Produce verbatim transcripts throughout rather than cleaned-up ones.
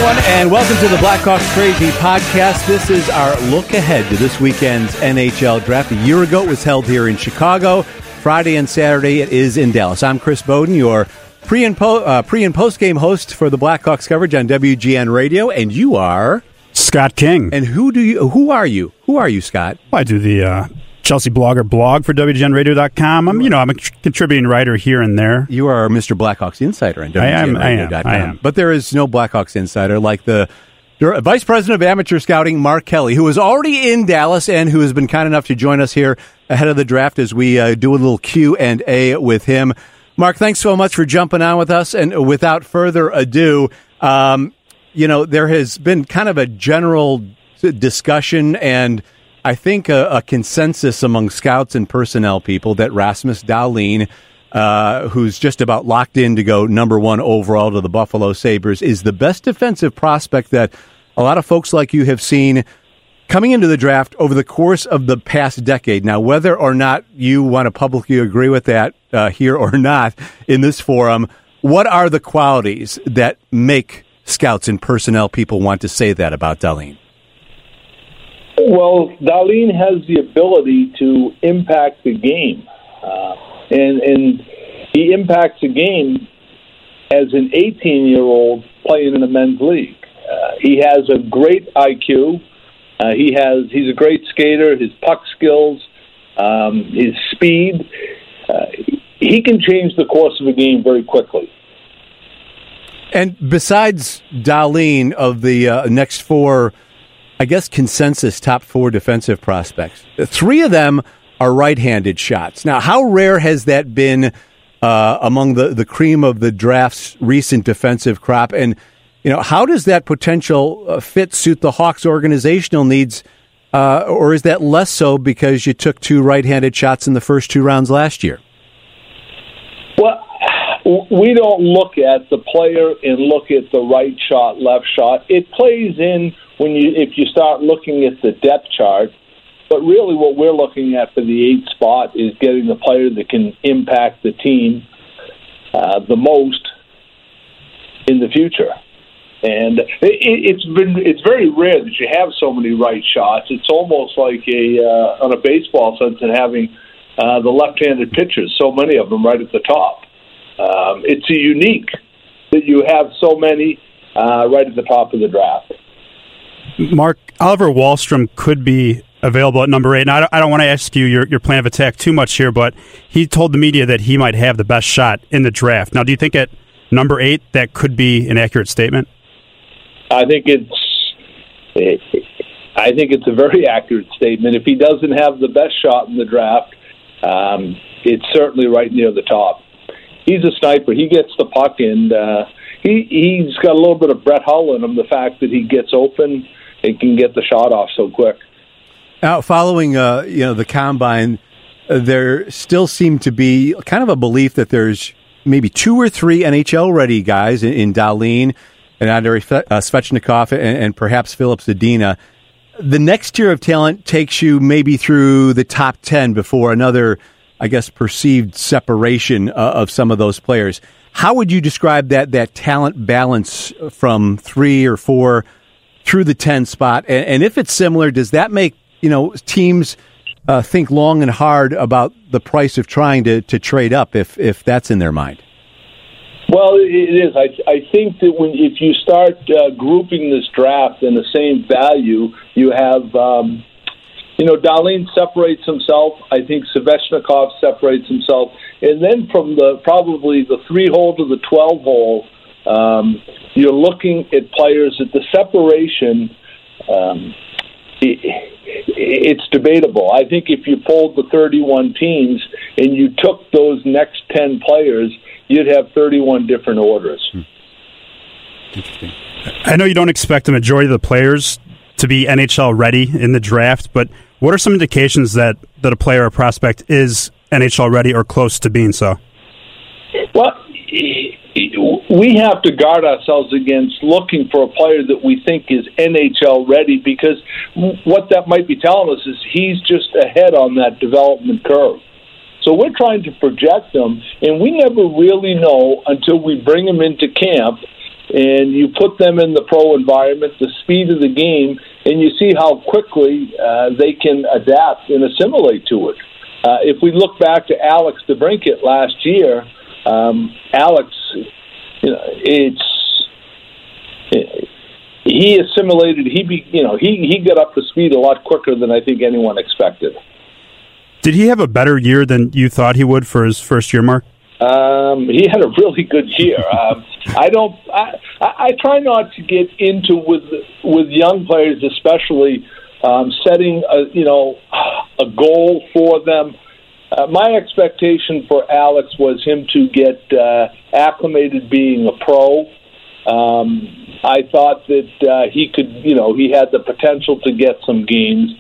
everyone, and welcome to the Blackhawks Crazy Podcast. This is our look ahead to this weekend's N H L Draft. A year ago, it was held here in Chicago. Friday and Saturday, it is in Dallas. I'm Chris Bowden, your pre and po- uh, pre and post game host for the Blackhawks coverage on W G N Radio, and you are Scott King. And who do you? Who are you? Who are you, Scott? Well, I do the uh, Chelsea Blogger blog for W G N radio dot com. I'm, you know, I'm a contributing writer here and there. You are Mister Blackhawks Insider on W G N radio dot com. I am, I am. But there is no Blackhawks Insider like the Vice President of Amateur Scouting, Mark Kelly, who is already in Dallas and who has been kind enough to join us here ahead of the draft as we uh, do a little Q and A with him. Mark, thanks so much for jumping on with us. And without further ado, um, you know, there has been kind of a general discussion and I think a, a consensus among scouts and personnel people that Rasmus Dahlin, uh, who's just about locked in to go number one overall to the Buffalo Sabres, is the best defensive prospect that a lot of folks like you have seen coming into the draft over the course of the past decade. Now, whether or not you want to publicly agree with that uh, here or not in this forum, what are the qualities that make scouts and personnel people want to say that about Dahlin? Well, Dahlin has the ability to impact the game, uh, and and he impacts the game as an eighteen-year-old playing in a men's league. Uh, he has a great I Q. Uh, he has he's a great skater. His puck skills, um, his speed, uh, he can change the course of a game very quickly. And besides Dahlin, of the uh, next four, I guess, consensus top four defensive prospects, three of them are right-handed shots. Now, how rare has that been uh, among the, the cream of the draft's recent defensive crop? And, you know, how does that potential uh, fit suit the Hawks' organizational needs, uh, or is that less so because you took two right-handed shots in the first two rounds last year? Well, we don't look at the player and look at the right shot, left shot. It plays in when you if you start looking at the depth chart. But really what we're looking at for the eighth spot is getting the player that can impact the team uh, the most in the future. And it, it's been it's very rare that you have so many right shots. It's almost like a uh, on a baseball sense and having uh, the left-handed pitchers, so many of them right at the top. Um, it's a unique that you have so many uh, right at the top of the draft. Mark, Oliver Wahlstrom could be available at number eight. And I don't, I don't want to ask you your, your plan of attack too much here, but he told the media that he might have the best shot in the draft. Now, do you think at number eight that could be an accurate statement? I think it's I think it's a very accurate statement. If he doesn't have the best shot in the draft, um, it's certainly right near the top. He's a sniper. He gets the puck, and uh, he, he's got a little bit of Brett Hull in him, the fact that he gets open and can get the shot off so quick. Now, following uh, you know the combine, uh, there still seemed to be kind of a belief that there's maybe two or three N H L-ready guys in, in Dahlin and Andrei uh, Svechnikov and, and perhaps Filip Zadina. The next tier of talent takes you maybe through the top ten before another, I guess, perceived separation uh, of some of those players. How would you describe that that talent balance from three or four through the ten spot? And, and if it's similar, does that make you know teams uh, think long and hard about the price of trying to, to trade up if if that's in their mind? Well, it is. I, I think that when if you start uh, grouping this draft in the same value, you have. Um, You know, Dahlin separates himself. I think Svechnikov separates himself. And then from the probably the three hole to the twelve hole, um, you're looking at players at the separation. Um, it, it's debatable. I think if you polled the thirty-one teams and you took those next ten players, you'd have thirty-one different orders. Hmm. Interesting. I know you don't expect the majority of the players to be N H L ready in the draft, but what are some indications that, that a player or prospect is N H L ready or close to being so? Well, we have to guard ourselves against looking for a player that we think is N H L ready, because what that might be telling us is he's just ahead on that development curve. So we're trying to project him, and we never really know until we bring him into camp and you put them in the pro environment, the speed of the game, and you see how quickly uh, they can adapt and assimilate to it. Uh, if we look back to Alex DeBrincat last year, um, Alex, you know, it's it, he assimilated. He be, you know he he got up to speed a lot quicker than I think anyone expected. Did he have a better year than you thought he would for his first year, Mark? Um, he had a really good year. Um, I don't. I, I try not to get into with with young players, especially um, setting a you know a goal for them. Uh, my expectation for Alex was him to get uh, acclimated being a pro. Um, I thought that uh, he could, you know, he had the potential to get some games.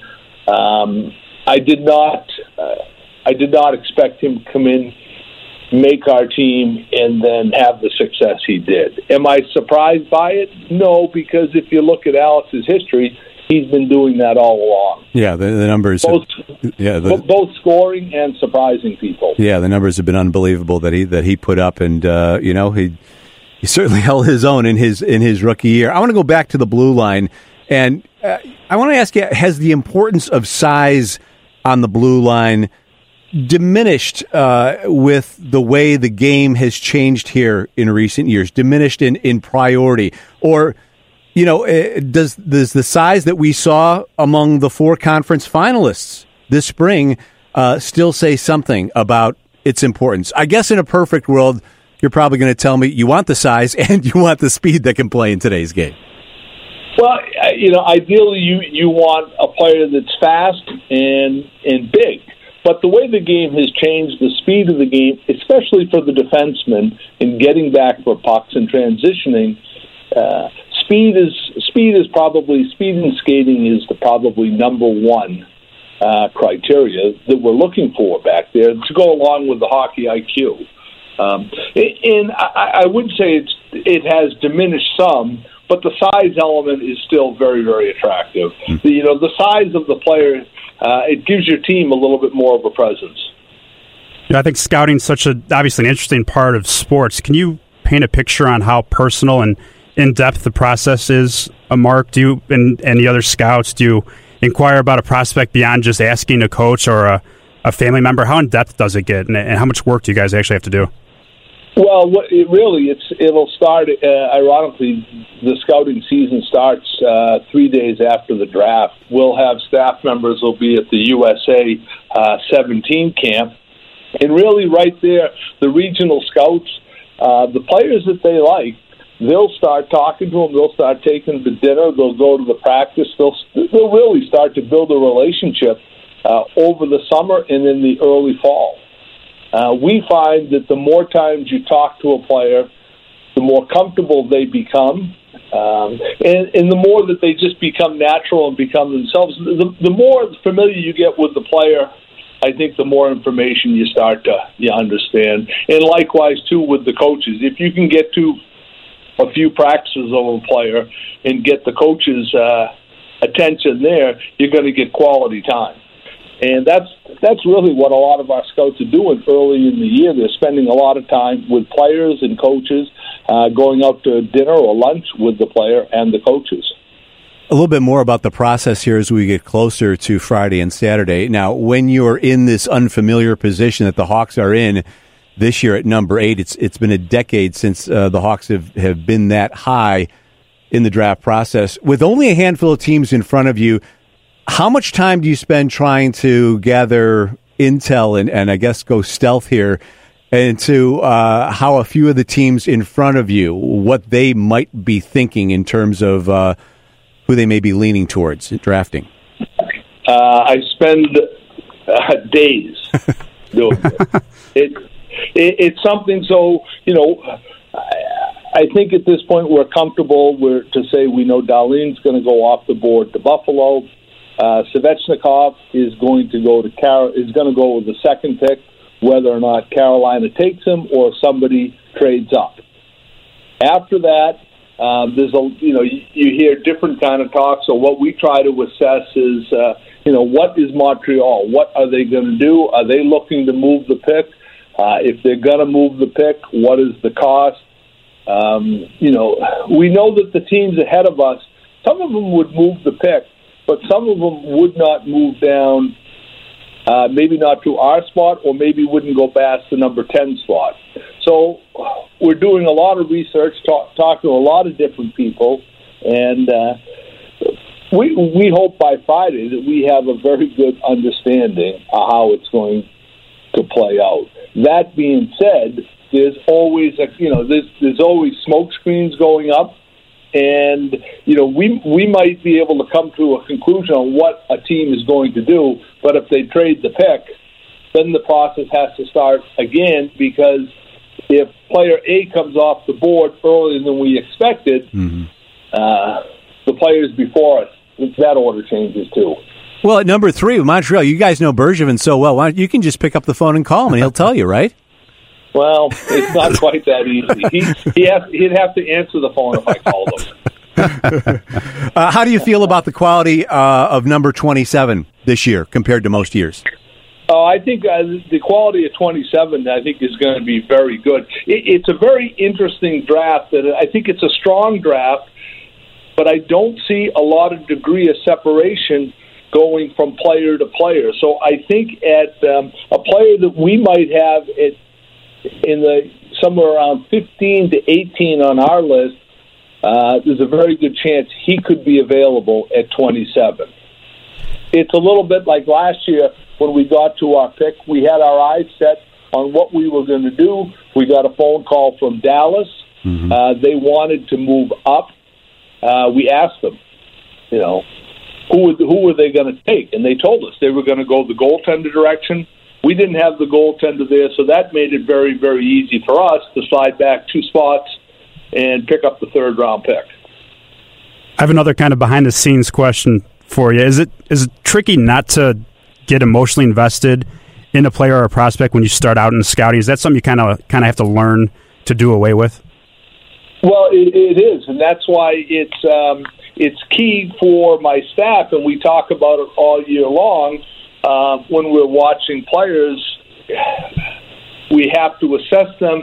Um, I did not. Uh, I did not expect him to come in, make our team, and then have the success he did. Am I surprised by it? No, because if you look at Alex's history, he's been doing that all along. Yeah, the, the numbers. Both, yeah, the, both scoring and surprising people. Yeah, the numbers have been unbelievable that he that he put up, and uh, you know he he certainly held his own in his in his rookie year. I want to go back to the blue line, and uh, I want to ask you: has the importance of size on the blue line diminished uh, with the way the game has changed here in recent years? Diminished in, in priority, or you know, does does the size that we saw among the four conference finalists this spring uh, still say something about its importance? I guess in a perfect world, you're probably going to tell me you want the size and you want the speed that can play in today's game. Well, you know, ideally you, you want a player that's fast and and big. But the way the game has changed, the speed of the game, especially for the defensemen in getting back for pucks and transitioning, uh, speed is speed is probably speed and skating is the probably number one uh, criteria that we're looking for back there to go along with the hockey I Q. Um, and I, I would say it's, it has diminished some, but the size element is still very, very attractive. Mm-hmm. The, you know, the size of the player, uh, it gives your team a little bit more of a presence. Yeah, I think scouting is such a obviously an interesting part of sports. Can you paint a picture on how personal and in-depth the process is, uh, Mark? Do you and, and the other scouts, do you inquire about a prospect beyond just asking a coach or a, a family member? How in-depth does it get, and, and how much work do you guys actually have to do? Well, it really, it's it'll start, uh, ironically, the scouting season starts uh, three days after the draft. We'll have staff members will be at the U S A uh, seventeen camp. And really right there, the regional scouts, uh, the players that they like, they'll start talking to them. They'll start taking them to dinner. They'll go to the practice. They'll, they'll really start to build a relationship uh, over the summer and in the early fall. Uh, we find that the more times you talk to a player, the more comfortable they become, um, and, and the more that they just become natural and become themselves. The, the more familiar you get with the player, I think the more information you start to you understand. And likewise, too, with the coaches. If you can get to a few practices of a player and get the coach's uh, attention there, you're going to get quality time. And that's that's really what a lot of our scouts are doing early in the year. They're spending a lot of time with players and coaches, uh, going out to dinner or lunch with the player and the coaches. A little bit more about the process here as we get closer to Friday and Saturday. Now, when you're in this unfamiliar position that the Hawks are in this year at number eight, it's it's been a decade since uh, the Hawks have, have been that high in the draft process. With only a handful of teams in front of you, how much time do you spend trying to gather intel and, and I guess go stealth here into uh, how a few of the teams in front of you, what they might be thinking in terms of uh, who they may be leaning towards in drafting? Uh, I spend uh, days doing it. it, it. It's something so, you know, I, I think at this point we're comfortable we're, to say we know Dahlin's going to go off the board to Buffalo. Uh, Svechnikov is going to go to Car- is going to go with the second pick, whether or not Carolina takes him or somebody trades up. After that, um, there's a you know you, you hear different kind of talk. So what we try to assess is uh, you know what is Montreal? What are they going to do? Are they looking to move the pick? Uh, if they're going to move the pick, what is the cost? Um, you know, we know that the teams ahead of us, some of them would move the pick, but some of them would not move down, uh, maybe not to our spot, or maybe wouldn't go past the number ten spot. So we're doing a lot of research, talk, talking to a lot of different people, and uh, we we hope by Friday that we have a very good understanding of how it's going to play out. That being said, there's always a, you know there's there's always smoke screens going up, and you know we we might be able to come to a conclusion on what a team is going to do, but if they trade the pick, then the process has to start again, because if player A comes off the board earlier than we expected, mm-hmm. uh, the players before us, that order changes too. Well, at number three, Montreal, you guys know Bergevin so well. Why don't, you can just pick up the phone and call him, and he'll tell you, right? Well, it's not quite that easy. He, he has, he'd have to answer the phone if I called him. uh, how do you feel about the quality uh, of number twenty-seven this year compared to most years? Oh, I think uh, the quality of twenty-seven, I think, is going to be very good. It, it's a very interesting draft. That I think it's a strong draft, but I don't see a lot of degree of separation going from player to player. So I think at um, a player that we might have at, in the somewhere around fifteen to eighteen on our list, uh, there's a very good chance he could be available at twenty-seven. It's a little bit like last year when we got to our pick. We had our eyes set on what we were going to do. We got a phone call from Dallas. Mm-hmm. Uh, they wanted to move up. Uh, we asked them, you know, who who were they going to take? And they told us they were going to go the goaltender direction. We didn't have the goaltender there, so that made it very, very easy for us to slide back two spots and pick up the third round pick. I have another kind of behind the scenes question for you. Is it is it tricky not to get emotionally invested in a player or a prospect when you start out in scouting? Is that something you kind of kind of have to learn to do away with? Well, it, it is, and that's why it's um, it's key for my staff, and we talk about it all year long. Uh, when we're watching players, we have to assess them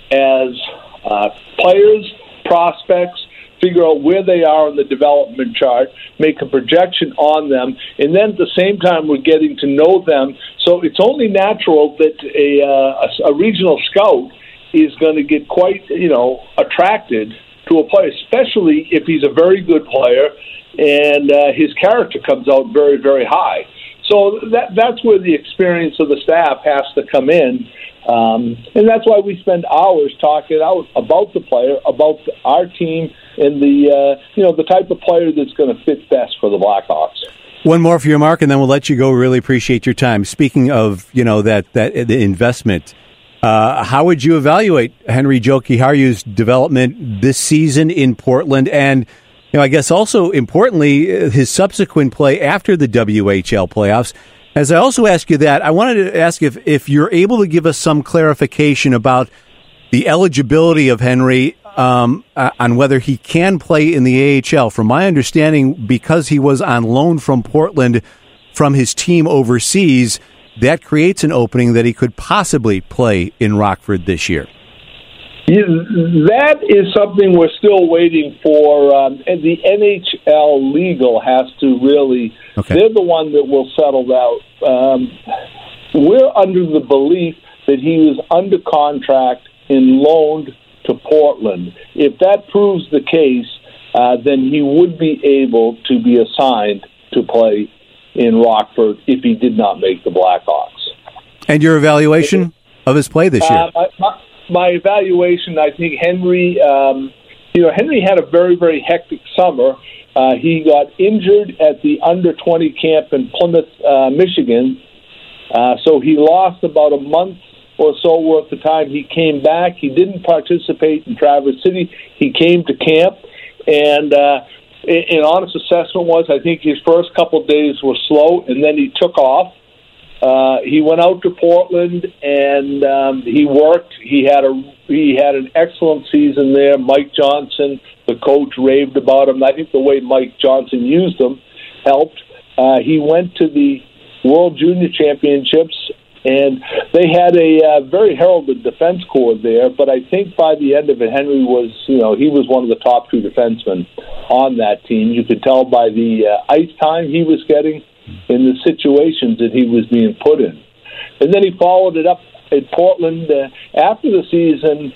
as uh, players, prospects, figure out where they are on the development chart, make a projection on them, and then at the same time we're getting to know them. So it's only natural that a, uh, a, a regional scout is going to get quite, you know, attracted to a player, especially if he's a very good player and uh, his character comes out very, very high. So that that's where the experience of the staff has to come in. Um, and that's why we spend hours talking out about the player, about our team, and the uh, you know the type of player that's going to fit best for the Blackhawks. One more for your Mark, and then we'll let you go. Really appreciate your time. Speaking of you know that that the investment, uh, how would you evaluate Henri Jokiharju's development this season in Portland, and you know I guess also importantly his subsequent play after the W H L playoffs? As I also ask you that, I wanted to ask if, if you're able to give us some clarification about the eligibility of Henry um, uh, on whether he can play in the A H L. From my understanding, because he was on loan from Portland from his team overseas, that creates an opening that he could possibly play in Rockford this year. Yeah, that is something we're still waiting for, um, and the N H L legal has to really, okay. They're the one that will settle that. Um, we're under the belief that he was under contract and loaned to Portland. If that proves the case, uh, then he would be able to be assigned to play in Rockford if he did not make the Blackhawks. And your evaluation of his play this year? Uh, my, my, My evaluation, I think Henry, um, you know, Henry had a very, very hectic summer. Uh, he got injured at the under twenty camp in Plymouth, uh, Michigan. Uh, so he lost about a month or so worth of time. He came back. He didn't participate in Traverse City. He came to camp. And uh, an honest assessment was I think his first couple of days were slow, and then he took off. Uh, he went out to Portland and um, he worked. He had a he had an excellent season there. Mike Johnson, the coach, raved about him. I think the way Mike Johnson used him helped. Uh, he went to the World Junior Championships And they had a uh, very heralded defense corps there, but I think by the end of it, Henry was, you know, he was one of the top two defensemen on that team. You could tell by the uh, ice time he was getting in the situations that he was being put in. And then he followed it up in Portland uh, after the season.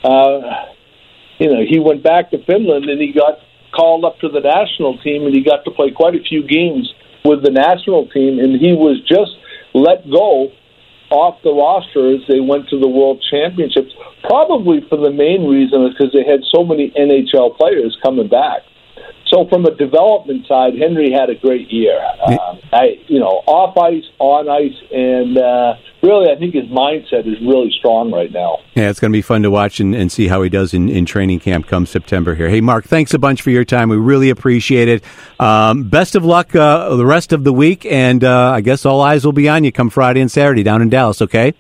Uh, you know, he went back to Finland and he got called up to the national team, and he got to play quite a few games with the national team, and he was just let go off the roster as they went to the World Championships, probably for the main reason because they had so many N H L players coming back. So from a development side, Henry had a great year. Uh, I, you know, off ice, on ice, and uh, really, I think his mindset is really strong right now. Yeah, it's going to be fun to watch and, and see how he does in, in training camp come September here. Hey, Mark, thanks a bunch for your time. We really appreciate it. Um, best of luck uh, the rest of the week, and uh, I guess all eyes will be on you come Friday and Saturday down in Dallas, okay?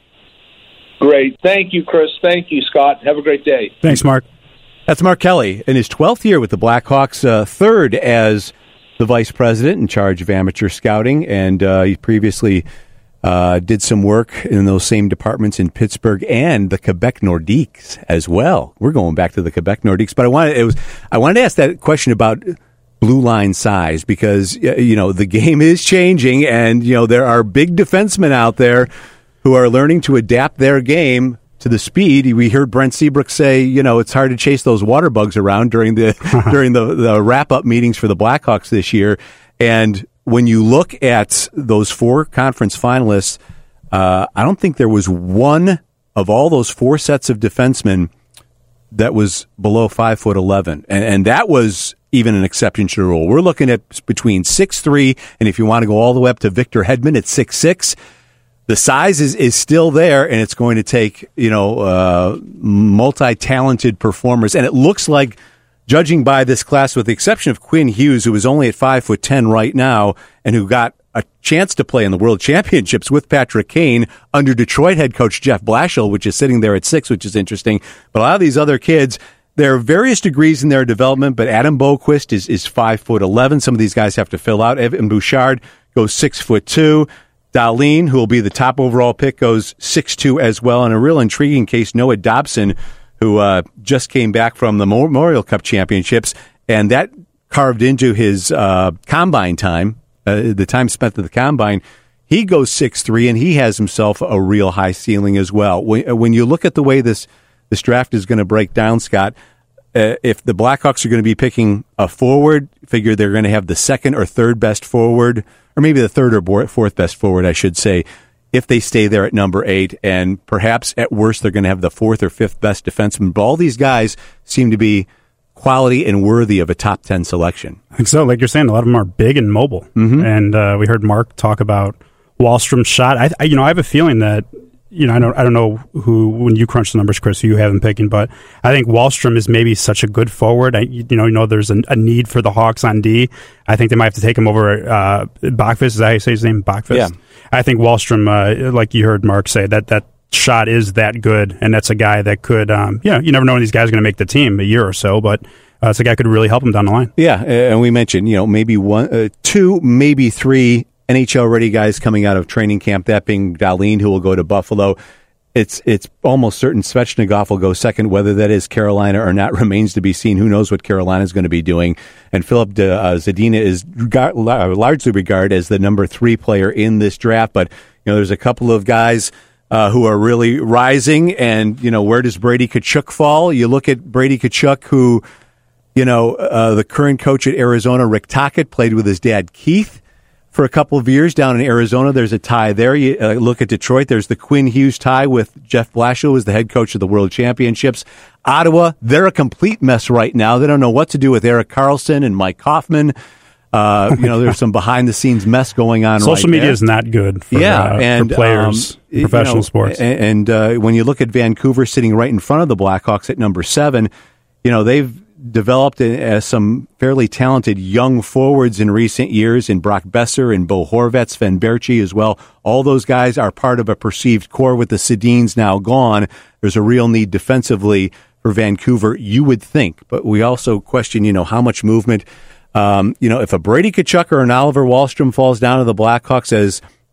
Great. Thank you, Chris. Thank you, Scott. Have a great day. Thanks, Mark. That's Mark Kelly in his twelfth year with the Blackhawks, uh, third as the vice president in charge of amateur scouting, and uh, he previously uh, did some work in those same departments in Pittsburgh and the Quebec Nordiques as well. We're going back to the Quebec Nordiques, but I wanted it was I wanted to ask that question about blue line size because you know the game is changing, and you know there are big defensemen out there who are learning to adapt their game to the speed. We heard Brent Seabrook say, you know, it's hard to chase those water bugs around during the during the, the wrap-up meetings for the Blackhawks this year. And when you look at those four conference finalists, uh, I don't think there was one of all those four sets of defensemen that was below five foot eleven, and, and that was even an exception to the rule. We're looking at between six three, and if you want to go all the way up to Victor Hedman at six six. The size is, is still there, and it's going to take, you know, uh, multi-talented performers. And it looks like, judging by this class, with the exception of Quinn Hughes, who is only at five foot ten right now, and who got a chance to play in the World Championships with Patrick Kane under Detroit head coach Jeff Blashill, which is sitting there at six, which is interesting. But a lot of these other kids, there are various degrees in their development, but Adam Boquist is, is five foot eleven. Some of these guys have to fill out. Evan Bouchard goes six foot two. Dahlin, who will be the top overall pick, goes six two as well. And a real intriguing case, Noah Dobson, who uh, just came back from the Memorial Cup Championships, and that carved into his uh, combine time, uh, the time spent at the combine. He goes six three, and he has himself a real high ceiling as well. When, when you look at the way this, this draft is going to break down, Scott, uh, if the Blackhawks are going to be picking a forward, figure they're going to have the second or third best forward, or maybe the third or fourth best forward, I should say, if they stay there at number eight. And perhaps at worst, they're going to have the fourth or fifth best defenseman. But all these guys seem to be quality and worthy of a top ten selection. I think so. Like you're saying, a lot of them are big and mobile. Mm-hmm. And uh, we heard Mark talk about Wahlstrom's shot. I, I, you know, I have a feeling that, you know, I don't, I don't know who, when you crunch the numbers, Chris, who you have him picking, but I think Wahlstrom is maybe such a good forward. I, you know, you know, there's a, a need for the Hawks on D. I think they might have to take him over uh, Bachfist. Is that how you say his name? Bachfist? Yeah. I think Wahlstrom, uh, like you heard Mark say, that that shot is that good, and that's a guy that could, um, you know, you never know when these guys are going to make the team a year or so, but uh, it's a guy who could really help him down the line. Yeah, and we mentioned, you know, maybe one, uh, two, maybe three N H L-ready guys coming out of training camp, that being Dahlin, who will go to Buffalo. It's it's almost certain Svechnikov will go second. Whether that is Carolina or not remains to be seen. Who knows what Carolina is going to be doing? And Philip de, uh, Zadina is regard, largely regarded as the number three player in this draft. But you know, there's a couple of guys uh, who are really rising. And you know, where does Brady Tkachuk fall? You look at Brady Tkachuk, who, you know, uh, the current coach at Arizona, Rick Tocchet, played with his dad Keith for a couple of years down in Arizona. There's a tie there. You uh, look at Detroit. There's the Quinn Hughes tie with Jeff Blashill, who is the head coach of the World Championships. Ottawa, they're a complete mess right now. They don't know what to do with Erik Karlsson and Mike Hoffman. Uh, you know, there's some behind-the-scenes mess going on. Social right media there. is not good for, yeah, uh, and, for players, um, professional you know, sports. And, and uh, when you look at Vancouver sitting right in front of the Blackhawks at number seven, you know, they've developed uh, some fairly talented young forwards in recent years in Brock Besser and Bo Horvat, Sven Berchi as well. All those guys are part of a perceived core. With the Sedins now gone, there's a real need defensively for Vancouver, you would think. But we also question, you know, how much movement. Um, you know, if a Brady Tkachuk or an Oliver Wahlstrom falls down to the Blackhawks as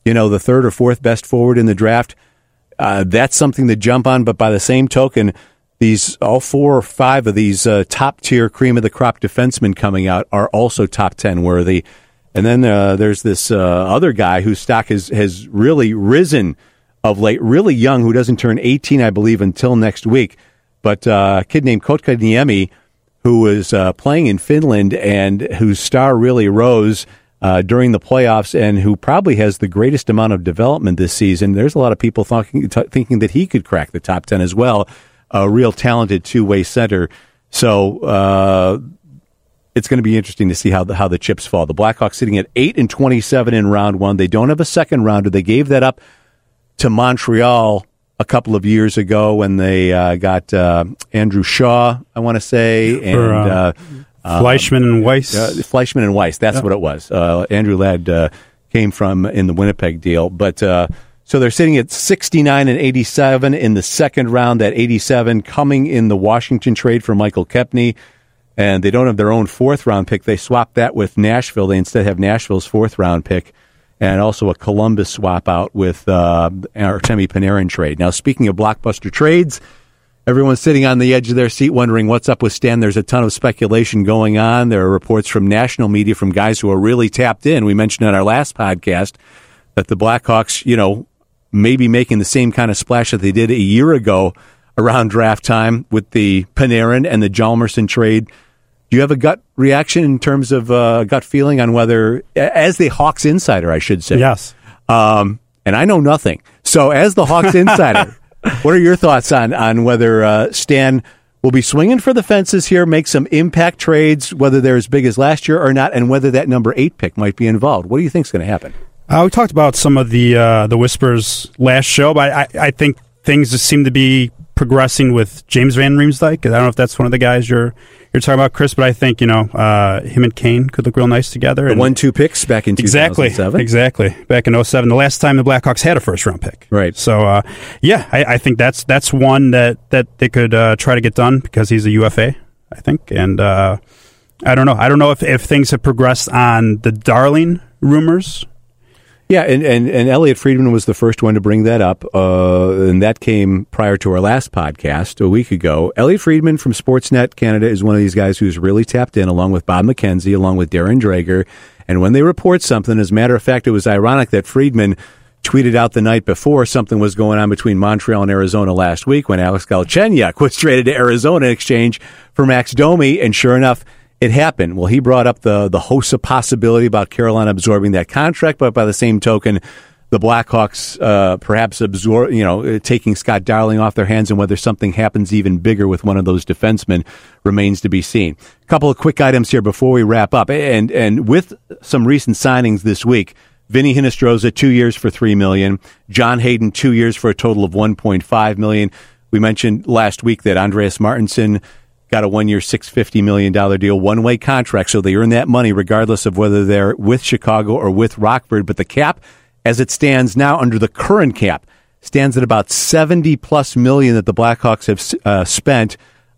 you know, the third or fourth best forward in the draft, uh, that's something to jump on. But by the same token, these all four or five of these uh, top-tier cream-of-the-crop defensemen coming out are also top ten worthy. And then uh, there's this uh, other guy whose stock has, has really risen of late, really young, who doesn't turn eighteen, I believe, until next week. But uh, a kid named Kotkaniemi, who was uh, playing in Finland and whose star really rose uh, during the playoffs and who probably has the greatest amount of development this season. There's a lot of people thinking, t- thinking that he could crack the top ten as well. A real talented two-way center. So uh, it's going to be interesting to see how the, how the chips fall. The Blackhawks sitting at eight and twenty-seven in round one. They don't have a second rounder. They gave that up to Montreal a couple of years ago when they uh, got uh, Andrew Shaw, I want to say, and For, uh, uh, Fleischman and Weiss. Uh, Fleischman and Weiss, that's yep. what it was. Uh, Andrew Ladd uh, came from in the Winnipeg deal. But uh, so they're sitting at sixty-nine and eighty-seven in the second round, that eighty-seven coming in the Washington trade for Michael Kepney. And they don't have their own fourth-round pick. They swapped that with Nashville. They instead have Nashville's fourth-round pick. And also a Columbus swap out with uh, Artemi Panarin trade. Now, speaking of blockbuster trades, everyone's sitting on the edge of their seat wondering what's up with Stan. There's a ton of speculation going on. There are reports from national media from guys who are really tapped in. We mentioned on our last podcast that the Blackhawks, you know, may be making the same kind of splash that they did a year ago around draft time with the Panarin and the Hjalmarsson trade. Do you have a gut reaction in terms of uh, gut feeling on whether, as the Hawks insider, I should say? Yes. Um, and I know nothing. So as the Hawks insider, what are your thoughts on, on whether uh, Stan will be swinging for the fences here, make some impact trades, whether they're as big as last year or not, and whether that number eight pick might be involved? What do you think is going to happen? Uh, we talked about some of the uh, the whispers last show, but I, I think things just seem to be progressing with James Van Riemsdyk. I don't know if that's one of the guys you're you're talking about, Chris, but I think, you know, uh, him and Kane could look real nice together. The one-two picks back in two thousand seven. Exactly, exactly. Back in oh seven, the last time the Blackhawks had a first-round pick. Right. So, uh, yeah, I, I think that's that's one that, that they could uh, try to get done because he's a U F A, I think. And uh, I don't know. I don't know if, if things have progressed on the Darling rumors. Yeah, and, and, and Elliot Friedman was the first one to bring that up, uh, and that came prior to our last podcast a week ago. Elliot Friedman from Sportsnet Canada is one of these guys who's really tapped in, along with Bob McKenzie, along with Darren Drager. And when they report something, as a matter of fact, it was ironic that Friedman tweeted out the night before something was going on between Montreal and Arizona last week when Alex Galchenyuk was traded to Arizona in exchange for Max Domi, and sure enough, it happened. Well, he brought up the the Hossa possibility about Carolina absorbing that contract, but by the same token, the Blackhawks uh, perhaps absorb, you know, taking Scott Darling off their hands, and whether something happens even bigger with one of those defensemen remains to be seen. A couple of quick items here before we wrap up, and and with some recent signings this week, Vinny Hinostroza, two years for three million dollars. John Hayden, two years for a total of one point five million dollars. We mentioned last week that Andreas Martinson got a one-year, six hundred fifty million dollars deal, one-way contract, so they earn that money regardless of whether they're with Chicago or with Rockford. But the cap, as it stands now under the current cap, stands at about seventy-plus million that the Blackhawks have uh, spent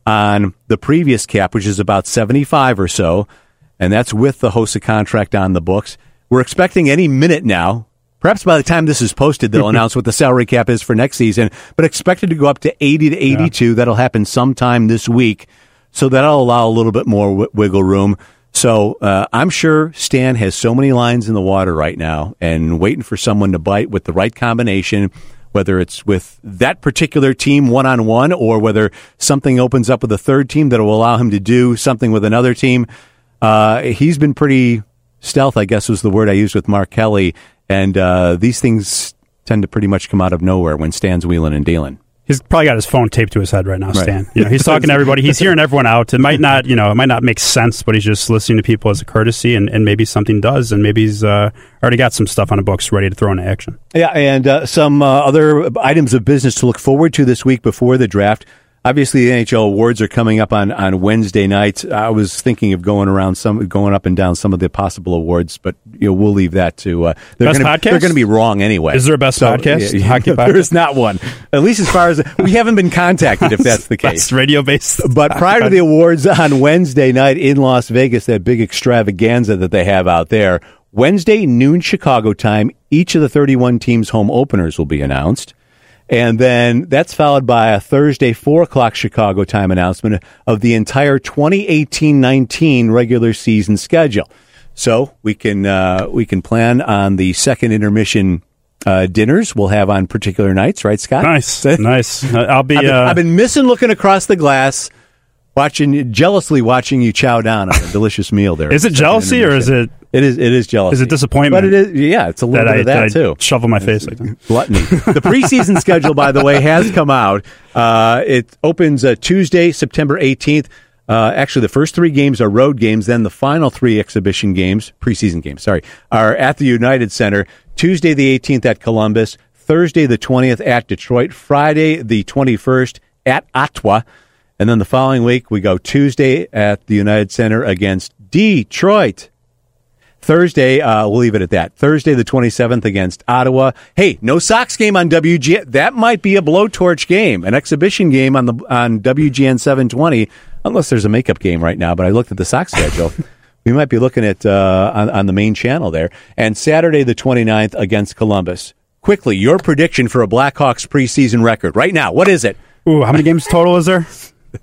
on the previous cap, which is about seventy-five or so, and that's with the Hossa contract on the books. We're expecting any minute now, perhaps by the time this is posted, they'll announce what the salary cap is for next season, but expected to go up to eighty to eighty-two. Yeah. That'll happen sometime this week. So that'll allow a little bit more w- wiggle room. So uh, I'm sure Stan has so many lines in the water right now and waiting for someone to bite with the right combination, whether it's with that particular team one-on-one or whether something opens up with a third team that will allow him to do something with another team. Uh, he's been pretty stealth, I guess was the word I used with Mark Kelly, and uh, these things tend to pretty much come out of nowhere when Stan's wheeling and dealing. He's probably got his phone taped to his head right now, Stan. Right. You know, he's talking to everybody. He's hearing everyone out. It might not, you know, it might not make sense, but he's just listening to people as a courtesy, and, and maybe something does, and maybe he's uh, already got some stuff on the books ready to throw into action. Yeah, and uh, some uh, other items of business to look forward to this week before the draft. Obviously, the N H L awards are coming up on, on Wednesday night. I was thinking of going around some, going up and down some of the possible awards, but you know we'll leave that to. Uh, they're best gonna, podcast? They're going to be wrong anyway. Is there a best so, podcast? Yeah, hockey podcast? There is not one. At least as far as we haven't been contacted, if that's the case. Best radio based. But prior to the awards on Wednesday night in Las Vegas, that big extravaganza that they have out there, Wednesday, noon Chicago time, each of the thirty-one teams' home openers will be announced. And then that's followed by a Thursday, four o'clock Chicago time announcement of the entire twenty eighteen nineteen regular season schedule. So we can uh, we can plan on the second intermission uh, dinners we'll have on particular nights, right, Scott? Nice, nice. Uh, I'll be. I've been, uh, I've been missing looking across the glass, watching jealously watching you chow down on a delicious meal there. Is it jealousy or is it? It is. It is jealousy. Is it disappointment? But it is. Yeah, it's a little that bit I, of that, that I too. Shovel my face like that. Gluttony. The preseason schedule, by the way, has come out. Uh, it opens uh, Tuesday, September eighteenth. Uh, actually, the first three games are road games. Then the final three exhibition games, preseason games, sorry, are at the United Center. Tuesday the eighteenth at Columbus. Thursday the twentieth at Detroit. Friday the twenty-first at Ottawa. And then the following week, we go Tuesday at the United Center against Detroit. Thursday, uh, we'll leave it at that. Thursday the twenty-seventh against Ottawa. Hey, no Sox game on W G N. That might be a blowtorch game, an exhibition game on the on W G N seven twenty, unless there's a makeup game right now. But I looked at the Sox schedule. We might be looking at uh, on, on the main channel there. And Saturday the twenty-ninth against Columbus. Quickly, your prediction for a Blackhawks preseason record right now. What is it? Ooh, how many games total is there?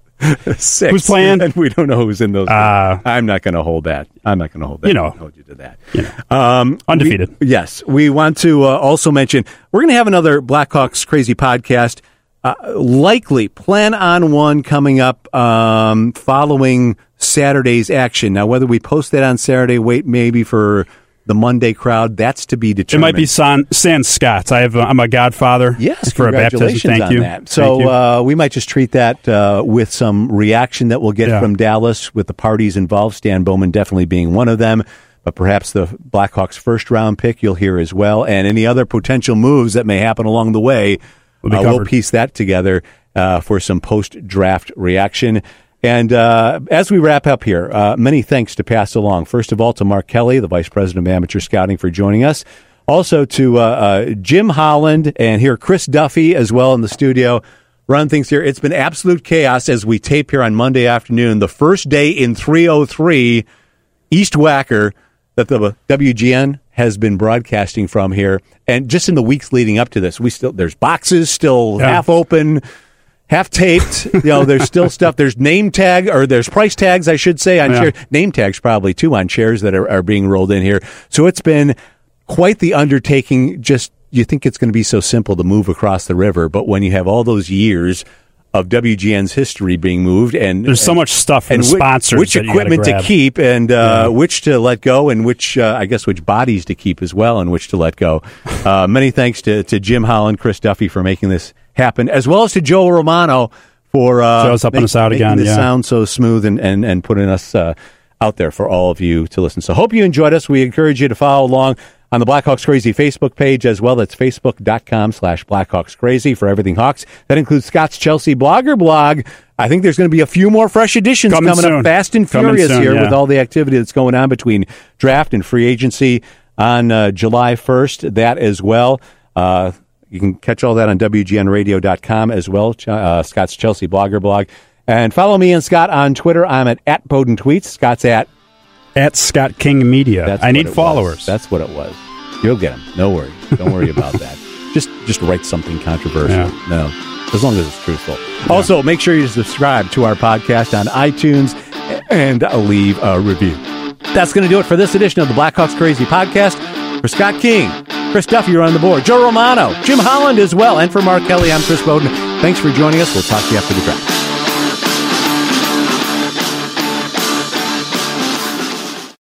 Six. Who's playing? And we don't know who's in those. Uh, I'm not going to hold that. I'm not going to hold that. You know. I hold you to that. You know. Um, Undefeated. We, yes. We want to uh, also mention we're going to have another Blackhawks Crazy podcast. Uh, likely plan on one coming up um, following Saturday's action. Now, whether we post that on Saturday, wait maybe for the Monday crowd, that's to be It determined. might be San, San Scott's. I have. A, I'm a godfather. Yes, for a baptism. congratulations Thank on you. that. So Thank you. Uh, we might just treat that uh, with some reaction that we'll get Yeah. from Dallas with the parties involved. Stan Bowman definitely being one of them, but perhaps the Blackhawks first round pick you'll hear as well, and any other potential moves that may happen along the way. We'll be uh, we'll covered. piece that together uh, for some post draft reaction. And uh, as we wrap up here, uh, many thanks to pass along. First of all, to Mark Kelly, the Vice President of Amateur Scouting, for joining us. Also to uh, uh, Jim Holland and here Chris Duffy as well in the studio. Run things here. It's been absolute chaos as we tape here on Monday afternoon, the first day in three oh three East Wacker that the W G N has been broadcasting from here. And just in the weeks leading up to this, we still there's boxes still Yeah. half open. Half taped, you know, there's still stuff. There's name tag, or there's price tags, I should say, on Yeah. chairs. Name tags probably, too, on chairs that are, are being rolled in here. So it's been quite the undertaking. Just, you think it's going to be so simple to move across the river, but when you have all those years of W G N's history being moved, and There's so and, much stuff from and the which, sponsors which that you gotta equipment to grab. keep, and uh, Yeah. which to let go, and which, uh, I guess, which bodies to keep as well, and which to let go. Uh, many thanks to, to Jim Holland, Chris Duffy for making this happen, as well as to Joe Romano for uh, Joe's helping us out making again, this yeah. sound so smooth and, and, and putting us uh, out there for all of you to listen. So hope you enjoyed us. We encourage you to follow along on the Blackhawks Crazy Facebook page as well. That's facebook.com slash Blackhawks Crazy for everything Hawks. That includes Scott's Chelsea Blogger blog. I think there's going to be a few more fresh editions Coming coming, soon. up fast and Coming furious soon, here yeah. with all the activity that's going on between draft and free agency on uh, July first. That as well. Uh, You can catch all that on W G N radio dot com as well, uh, Scott's Chelsea Blogger blog. And follow me and Scott on Twitter. I'm at, at Bowden Tweets. Scott's at... At Scott King Media. That's I what need it followers. was. That's what it was. You'll get them. No worry. Don't worry about that. Just just write something controversial. Yeah. No, as long as it's truthful. Also, make sure you subscribe to our podcast on iTunes and leave a review. That's going to do it for this edition of the Blackhawks Crazy Podcast. For Scott King, Chris Duffy, you're on the board. Joe Romano, Jim Holland as well. And for Mark Kelly, I'm Chris Bowden. Thanks for joining us. We'll talk to you after the draft.